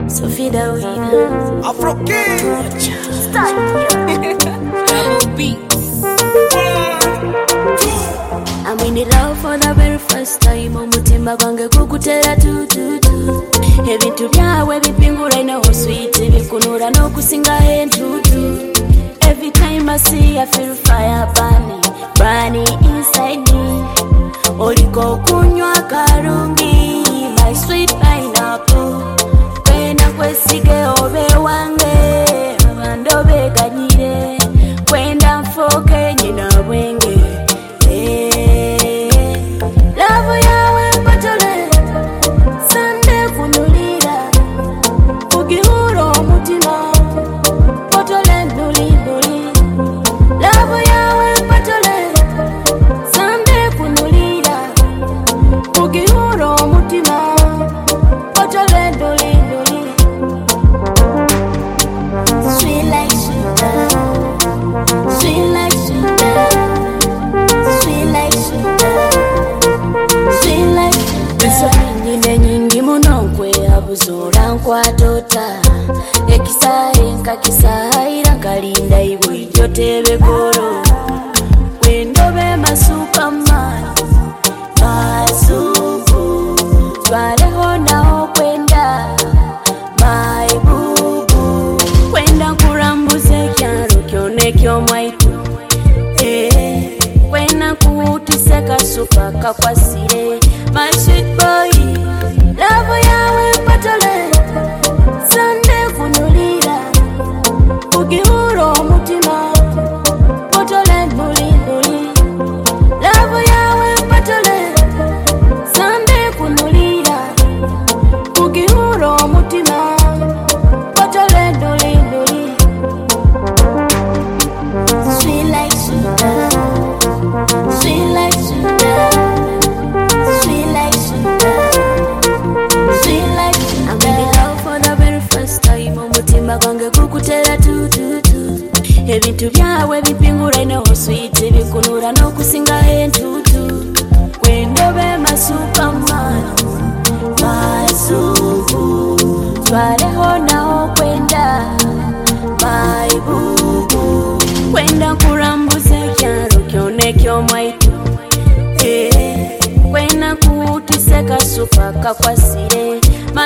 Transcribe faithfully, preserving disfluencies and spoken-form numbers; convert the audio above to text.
Sophie the winner. Afro King. Start here. Double beats. I'm in the love for the very first time. Omutima gwange gukutera tu tu tu. Ebintu byawe bipingura ino sweet. Bikunura no kusinga entutu. Every time I see I feel fire burning, burning inside me. Oliko kunywa karungi, my sweet pineapple. Kwenda kwesige obe wange, abandobe ganyire. Kwenda mfoke nyina bwenge. Eh, love yawe mpatole, sande kunulira. Kugihuro mutima, potole nuli nuli. Love yawe mpatole, sande kunulira. Kugihuro mutima, potole nuli nuli. Sweet like sugar, sweet like sugar, sweet like sugar, sweet like sugar. Nyine nyingi munokwe abuzora nkwatota. Ekisare nkakisahira kalinda iwe ijotebe goro. Wendobe masuka mani, masuku. Twaleho naho kwenda, my boo boo. Kwenda kurambuze kyaro kyone kyomwaitu. Eh, kwenda kuutiseka suka kakwasire. My sweet boy, love yawe mpatole, sande kunulira. Kugihuro mutima, potole nuli nuli. Love yawe mpatole, sande kunulira. Kugihuro mutima, potole nuli nuli. Sweet like sugar, sweet like sugar, sweet like sugar, sweet like sugar. I'm in love for the very first time. Omutima gwange gukutera tu tu tu. Ebintu byawe bipingura ino sweet. Bikunura no kusinga entutu. Wendobe masuka mani, masuku. Twaleho naho kwenda, my boo boo. Kwenda kurambuze kyaro kyone kyomwaitu. Eh, kwenda kuutiseka suka kakwasire. My